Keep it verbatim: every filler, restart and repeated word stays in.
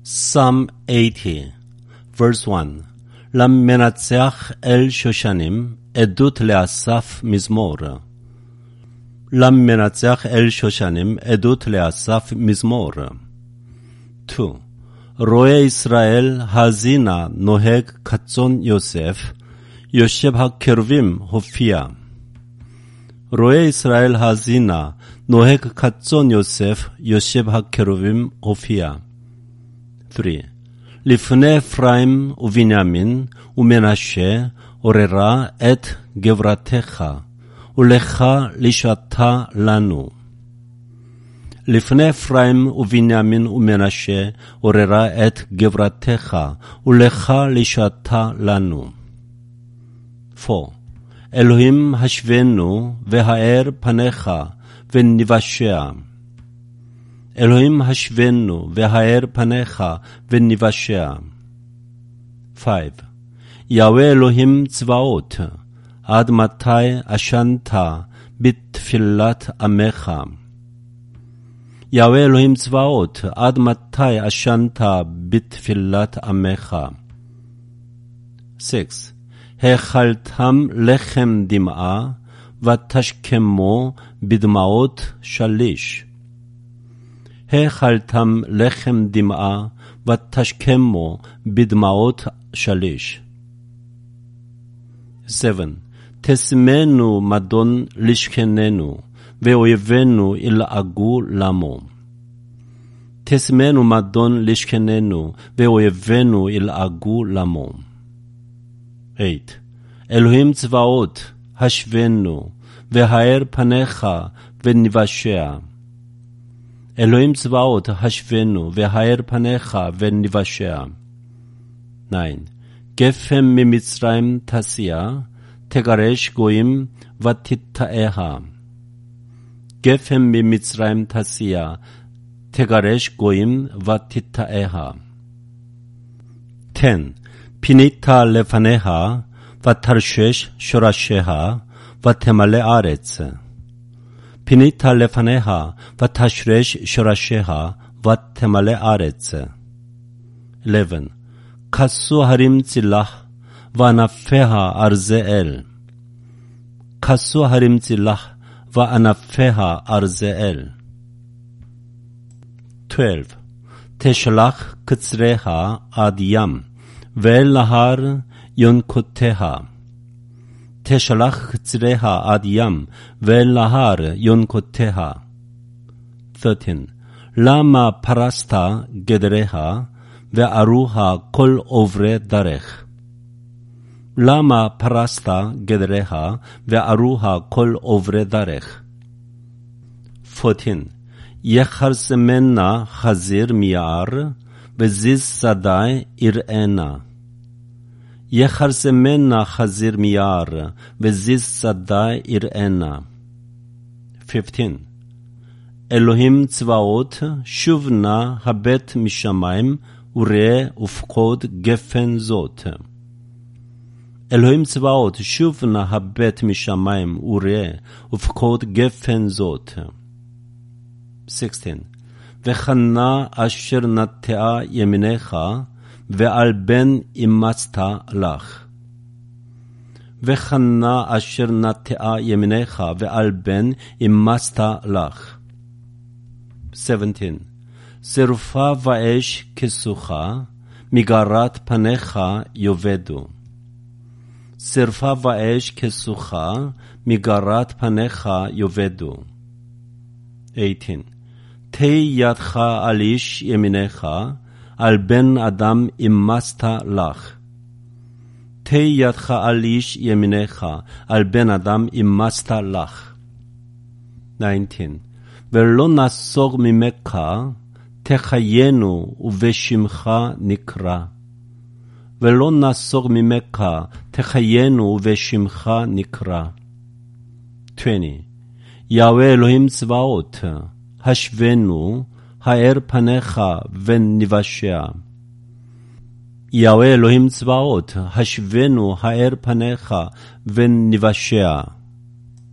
Psalm eighty, verse one. למנצח אל שושנים, עדות לאסף מזמור. למנצח אל שושנים, עדות לאסף מזמור. two. רואה ישראל האזינה נוהג כצאן יוסף, יושב הקרבים הופיע. רואה ישראל האזינה נוהג כצאן יוסף, יושב הקרבים הופיע. three. לפני אפרים ובנימין ומנשה עוררה את גברתך, ולך לשעתה לנו. לפני אפרים ובנימין ומנשה עוררה את גברתך, ולך לשעתה לנו. four. אלוהים השבנו והאר פניך ונבשע. אלוהים השבנו והאר פניך ונבשע. five. יהוה אלוהים צבאות, עד מתי אשנת בתפילת עמך? יהוה אלוהים צבאות, עד מתי אשנת בתפילת עמך? six. האכלתם לחם דמעה, ותשכמו בדמעות שליש. האכלתם לחם דמעה, ותשכמו בדמעות שליש. seven. תשמנו מדון לשכננו, ואויבינו ילעגו למו. תשמנו מדון לשכננו, ואויבינו ילעגו למו. eight. אלוהים צבאות, השבנו, והאר פניך ונבשע. אלוהים צבאות, השבנו, והאר פניך ונבשע. nine. גפן ממצרים תסיע, תגרש גויים ותתאיה. גפן ממצרים תסיע, תגרש גויים ותתאיה. ten. פינית לפניה, ותרשש שורשיה, ותמלא ארץ. פינית לפניה, ותשרש שורשיה, ותמלא ארץ. eleven. כסו הרים צילח, וענפיה ארזאל. כסו הרים צילח, וענפיה ארזאל. twelve. תשלח קצריה עד ים, ואל נהר יונקותיה. תשלח קצריה עד ים, ואל נהר יונקותיה. thirteen. למה פרסת גדריה, וארוה כל עוברי דרך? למה פרסת גדריה, וארוה כל עוברי דרך? fourteen. יחרסמנה חזיר מיער, וזיז שדה יראנה. יחרסמנה חזיר מיער, וזיז שדה יראנה. fifteen. אלוהים צבאות, שוב נא הבט משמיים, וראה ופקוד גפן זאת. אלוהים צבאות, שוב נא הבט משמיים, וראה ופקוד גפן זאת. sixteen. וחנה אשר נטעה ימינך, ועל בן אימצת לך. וחנה אשר נטעה ימינך, ועל בן אימצת לך. seventeen. שרפה ואש כסוחה, מגרת פניך יאבדו. שרפה ואש כסוחה, מגרת פניך יאבדו. eighteen. תהי ידך על איש ימינך, על בן אדם אימצת לך. תהי ידך על איש ימינך, על בן אדם אימצת לך. nineteen. ולא נסוג ממך, תחיינו ובשמך נקרא. ולא נסוג ממך, תחיינו ובשמך נקרא. twenty. יהוה אלוהים צבאות, השבנו, האר פניך ונבשע. יהוה אלוהים צבאות, השבנו, האר פניך ונבשע.